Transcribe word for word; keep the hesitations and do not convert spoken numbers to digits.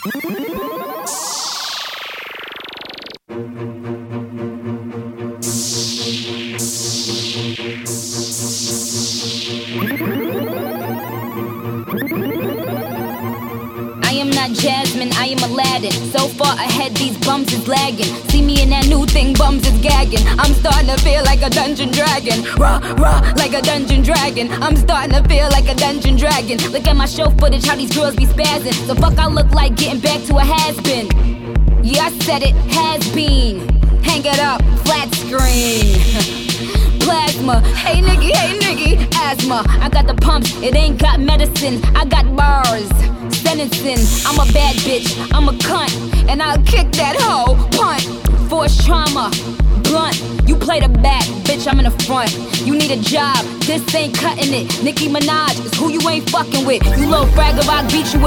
I am not Jasmine, I am Aladdin. So far ahead, these bums is lagging. See me in that new thing, bums is gagging. I'm starting to feel like a dungeon dragon. Raw, raw, like a dungeon dragon. I'm starting to feel like a dungeon dragon. Look at my show footage, how these girls be spazzing. So fuck I look like getting back to a has-been. Yeah, I said it, has been. Hang it up, flat screen. Plasma, hey nigga, hey nigga, asthma. I got the pumps, it ain't got medicine. I got bars, sentencing. I'm a bad bitch, I'm a cunt, and I'll kick that hoe, punt. Force trauma, blunt. You play the back, bitch, I'm in the front. You need a job, this ain't cutting it. Nicki Minaj is who you ain't fucking with. You little frag of I beat you with